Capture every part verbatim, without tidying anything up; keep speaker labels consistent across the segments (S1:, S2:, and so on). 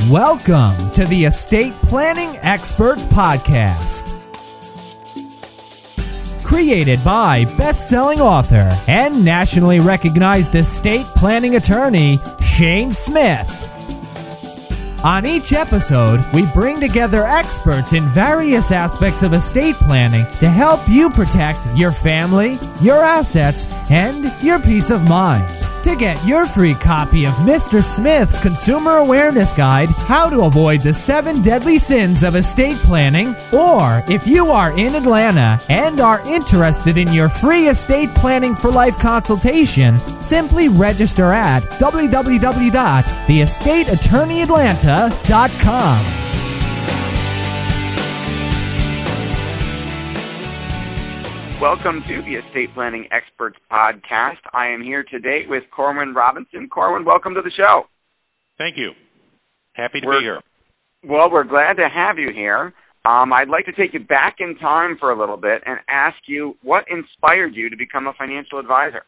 S1: Welcome to the Estate Planning Experts Podcast. Created by best-selling author and nationally recognized estate planning attorney, Shane Smith. On each episode, we bring together experts in various aspects of estate planning to help you protect your family, your assets, and your peace of mind. To get your free copy of Mister Smith's Consumer Awareness Guide, How to Avoid the Seven Deadly Sins of Estate Planning, or if you are in Atlanta and are interested in your free Estate Planning for Life consultation, simply register at w w w dot the estate attorney atlanta dot com.
S2: Welcome to the Estate Planning Experts Podcast. I am here today with Corwin Robinson. Corwin, welcome to the show.
S3: Thank you. Happy to
S2: we're,
S3: be here.
S2: Well, we're glad to have you here. Um, I'd like to take you back in time for a little bit and ask you what inspired you to become a financial advisor?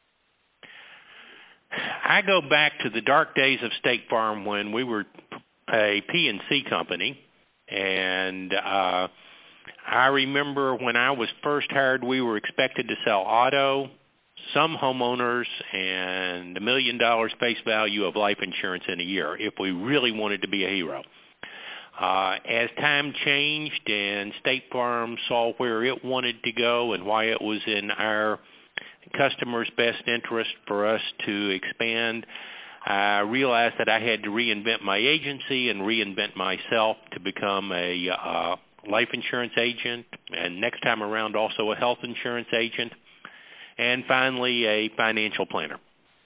S3: I go back to the dark days of State Farm when we were a P and C company, and uh, I remember when I was first hired, we were expected to sell auto, some homeowners, and a million dollars face value of life insurance in a year if we really wanted to be a hero. Uh, as time changed and State Farm saw where it wanted to go and why it was in our customers' best interest for us to expand, I realized that I had to reinvent my agency and reinvent myself to become a uh, life insurance agent, and next time around also a health insurance agent, and finally a financial planner.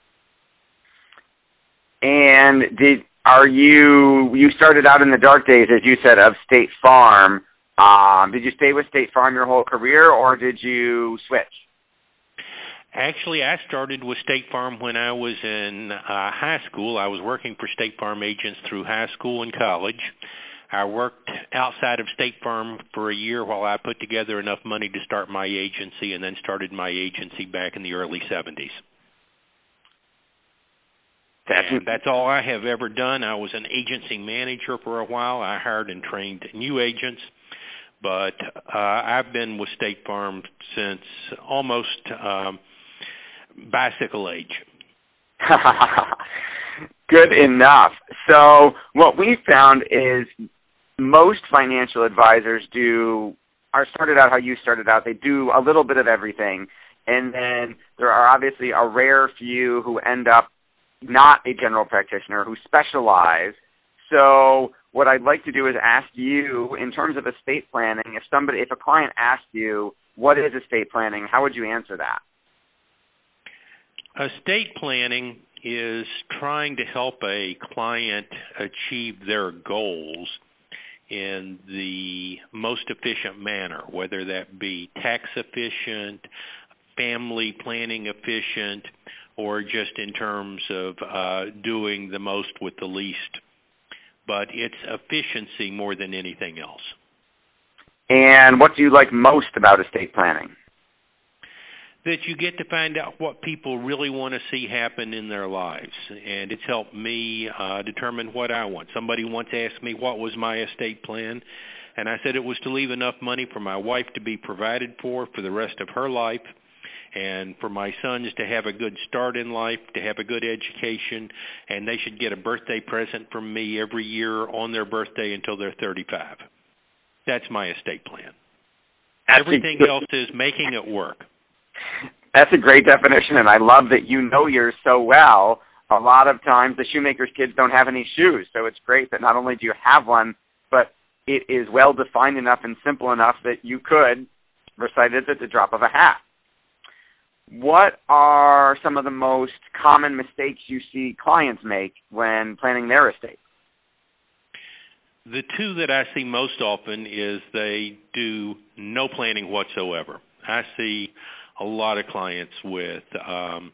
S2: And did are you you started out in the dark days, as you said, of State Farm. Um, did you stay with State Farm your whole career, or did you switch?
S3: Actually, I started with State Farm when I was in uh, high school. I was working for State Farm agents through high school and college. I worked outside of State Farm for a year while I put together enough money to start my agency, and then started my agency back in the early seventies.
S2: That's,
S3: and that's all I have ever done. I was an agency manager for a while. I hired and trained new agents, but uh, I've been with State Farm since almost um, bicycle age.
S2: Good enough. So what we found is most financial advisors do are started out how you started out. They do a little bit of everything, and then there are obviously a rare few who end up not a general practitioner, who specialize. So what I'd like to do is ask you, in terms of estate planning, if somebody, if a client asked you, what is estate planning, how would you answer that?
S3: Estate planning is trying to help a client achieve their goals in the most efficient manner, whether that be tax efficient, family planning efficient, or just in terms of uh, doing the most with the least. But it's efficiency more than anything else.
S2: And what do you like most about estate planning?
S3: That you get to find out what people really want to see happen in their lives. And it's helped me uh, determine what I want. Somebody once asked me what was my estate plan, and I said it was to leave enough money for my wife to be provided for for the rest of her life, and for my sons to have a good start in life, to have a good education, and they should get a birthday present from me every year on their birthday until they're thirty-five. That's my estate plan.
S2: That's
S3: Everything
S2: good.
S3: else is making it work.
S2: That's a great definition, and I love that you know yours so well. A lot of times the shoemaker's kids don't have any shoes, so it's great that not only do you have one, but it is well-defined enough and simple enough that you could recite it at the drop of a hat. What are some of the most common mistakes you see clients make when planning their estate?
S3: The two that I see most often is they do no planning whatsoever. I see a lot of clients with um,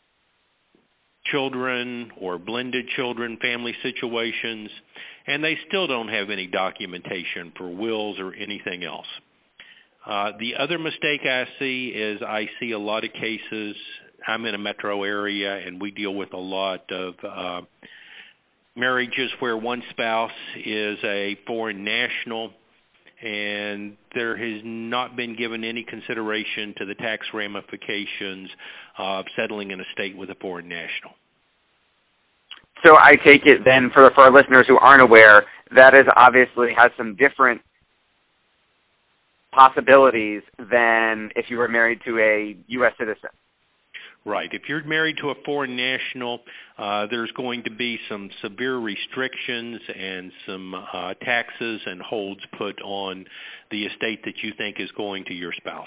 S3: children or blended children, family situations, and they still don't have any documentation for wills or anything else. Uh, the other mistake I see is I see a lot of cases. I'm in a metro area, and we deal with a lot of uh, marriages where one spouse is a foreign national, and there has not been given any consideration to the tax ramifications of settling an estate with a foreign national.
S2: So I take it then, for, for our listeners who aren't aware, that is obviously has some different possibilities than if you were married to a U S citizen.
S3: Right. If you're married to a foreign national, uh, there's going to be some severe restrictions and some uh, taxes and holds put on the estate that you think is going to your spouse.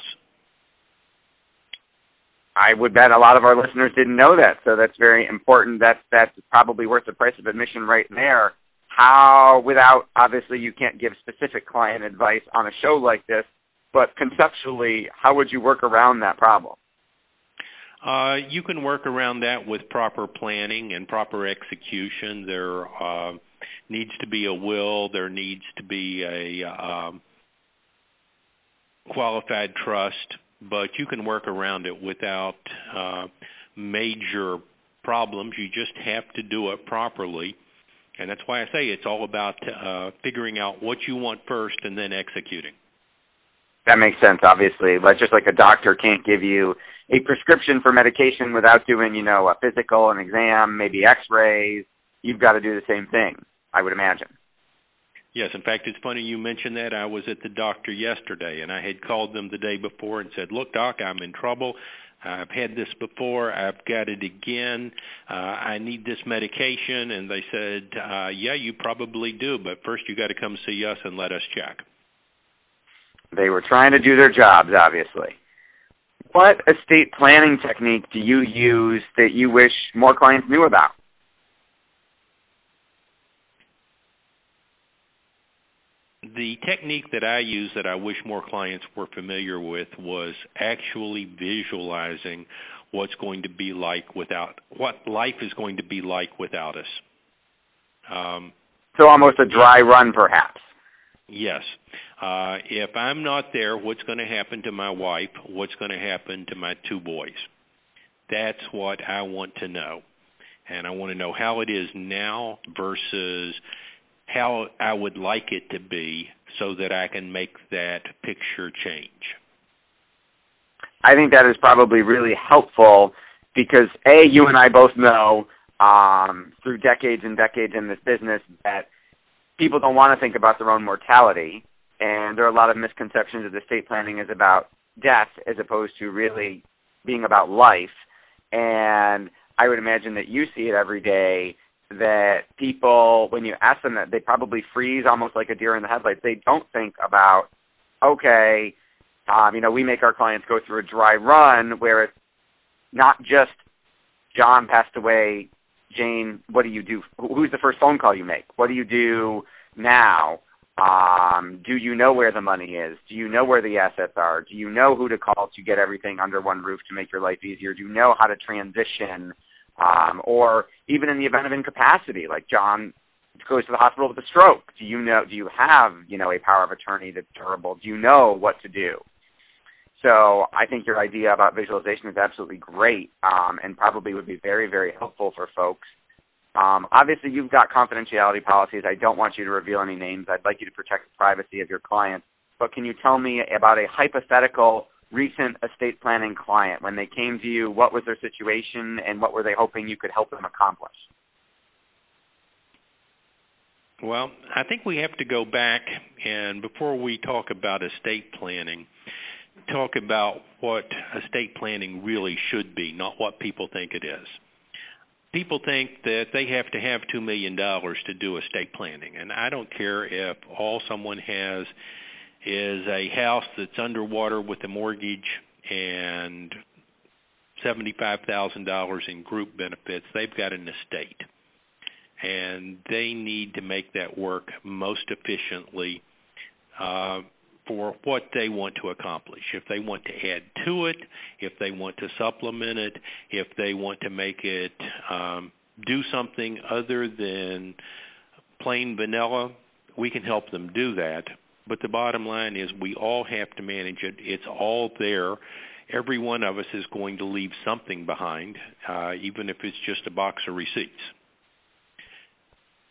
S2: I would bet a lot of our listeners didn't know that, so that's very important. That's, that's probably worth the price of admission right there. How, without, obviously you can't give specific client advice on a show like this, but conceptually, how would you work around that problem?
S3: Uh, you can work around that with proper planning and proper execution. There uh, needs to be a will. There needs to be a um, qualified trust, but you can work around it without uh, major problems. You just have to do it properly, and that's why I say it's all about uh, figuring out what you want first and then executing.
S2: That makes sense, obviously. But just like a doctor can't give you a prescription for medication without doing, you know, a physical, an exam, maybe x-rays, you've got to do the same thing, I would imagine.
S3: Yes, in fact, it's funny you mentioned that. I was at the doctor yesterday, and I had called them the day before and said, look, Doc, I'm in trouble. I've had this before. I've got it again. Uh, I need this medication. And they said, uh, yeah, you probably do, but first you got to come see us and let us check.
S2: They were trying to do their jobs, obviously. What estate planning technique do you use that you wish more clients knew about?
S3: The technique that I use that I wish more clients were familiar with was actually visualizing what's going to be like without, what life is going to be like without us. Um,
S2: so almost a dry run, perhaps.
S3: Yes. Uh, if I'm not there, what's going to happen to my wife? What's going to happen to my two boys? That's what I want to know. And I want to know how it is now versus how I would like it to be so that I can make that picture change.
S2: I think that is probably really helpful because, A, you and I both know um, through decades and decades in this business that people don't want to think about their own mortality, and there are a lot of misconceptions that estate planning is about death as opposed to really being about life. And I would imagine that you see it every day, that people, when you ask them that, they probably freeze almost like a deer in the headlights. They don't think about, okay, um, you know, we make our clients go through a dry run where it's not just John passed away, Jane, what do you do? Who's the first phone call you make? What do you do now? Um, do you know where the money is? Do you know where the assets are? Do you know who to call to get everything under one roof to make your life easier? Do you know how to transition? Um, or even in the event of incapacity, like John goes to the hospital with a stroke, do you know? Do you have, you know, a power of attorney that's durable? Do you know what to do? So I think your idea about visualization is absolutely great, um, and probably would be very, very helpful for folks. Um, obviously, you've got confidentiality policies. I don't want you to reveal any names. I'd like you to protect the privacy of your clients. But can you tell me about a hypothetical recent estate planning client? When they came to you, what was their situation, and what were they hoping you could help them accomplish?
S3: Well, I think we have to go back, and before we talk about estate planning, talk about what estate planning really should be, not what people think it is. People think that they have to have two million dollars to do estate planning, and I don't care if all someone has is a house that's underwater with a mortgage and seventy-five thousand dollars in group benefits. They've got an estate, and they need to make that work most efficiently uh, for what they want to accomplish. If they want to add to it, if they want to supplement it, if they want to make it um, do something other than plain vanilla, we can help them do that. But the bottom line is we all have to manage it. It's all there. Every one of us is going to leave something behind, uh, even if it's just a box of receipts.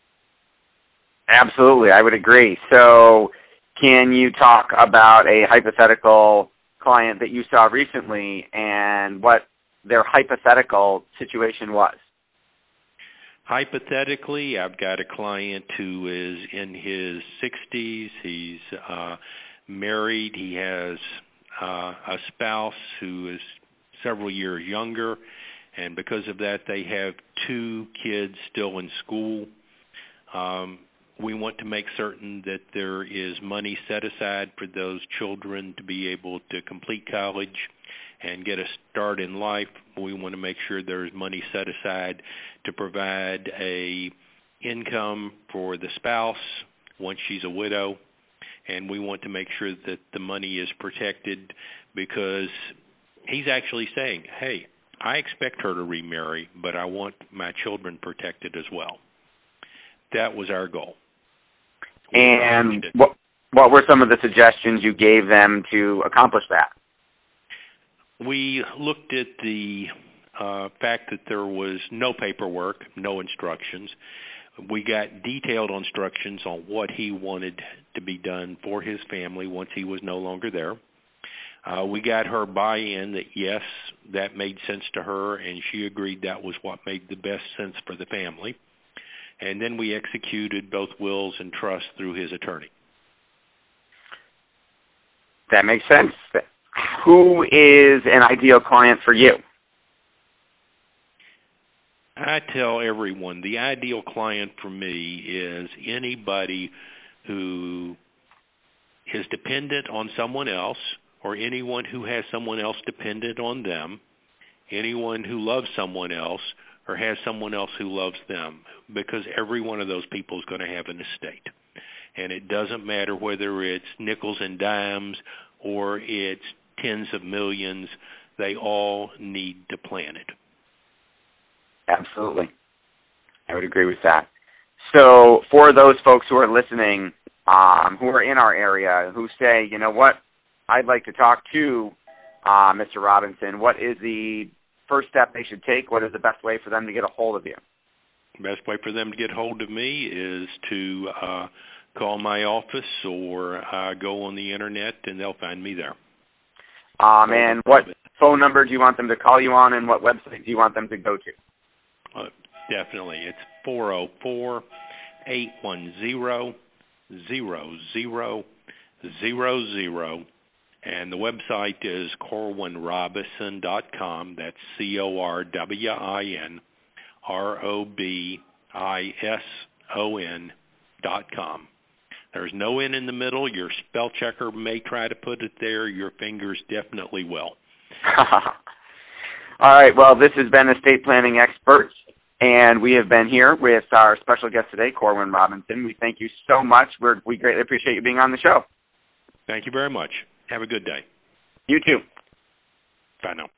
S2: Absolutely, I would agree. So can you talk about a hypothetical client that you saw recently and what their hypothetical situation was?
S3: Hypothetically, I've got a client who is in his sixties. He's uh, married. He has uh, a spouse who is several years younger, and because of that, they have two kids still in school. Um, we want to make certain that there is money set aside for those children to be able to complete college and get a start in life. We want to make sure there's money set aside to provide a income for the spouse once she's a widow, and we want to make sure that the money is protected because he's actually saying, hey, I expect her to remarry, but I want my children protected as well. That was our goal. We
S2: and what, what were some of the suggestions you gave them to accomplish that?
S3: We looked at the uh, fact that there was no paperwork, no instructions. We got detailed instructions on what he wanted to be done for his family once he was no longer there. Uh, we got her buy-in that, yes, that made sense to her, and she agreed that was what made the best sense for the family. And then we executed both wills and trusts through his attorney.
S2: That makes sense. Who is an ideal client for you?
S3: I tell everyone the ideal client for me is anybody who is dependent on someone else or anyone who has someone else dependent on them, anyone who loves someone else or has someone else who loves them, because every one of those people is going to have an estate. And it doesn't matter whether it's nickels and dimes or it's tens of millions, they all need to plan it.
S2: Absolutely. I would agree with that. So for those folks who are listening, um, who are in our area, who say, you know what, I'd like to talk to uh, Mister Robinson, what is the first step they should take? What is the best way for them to get a hold of you?
S3: The best way for them to get hold of me is to uh, call my office or uh, go on the Internet, and they'll find me there.
S2: Um, and what phone number do you want them to call you on, and what website do you want them to go to?
S3: Uh, definitely. It's four oh four, eight one zero, zero zero zero zero, and the website is corwin robison dot com. That's C O R W I N R O B I S O N dot com. There's no N in the middle. Your spell checker may try to put it there. Your fingers definitely will.
S2: All right. Well, this has been Estate Planning Experts, and we have been here with our special guest today, Corwin Robinson. We thank you so much. We're, we greatly appreciate you being on the show.
S3: Thank you very much. Have a good day.
S2: You too.
S3: Bye now.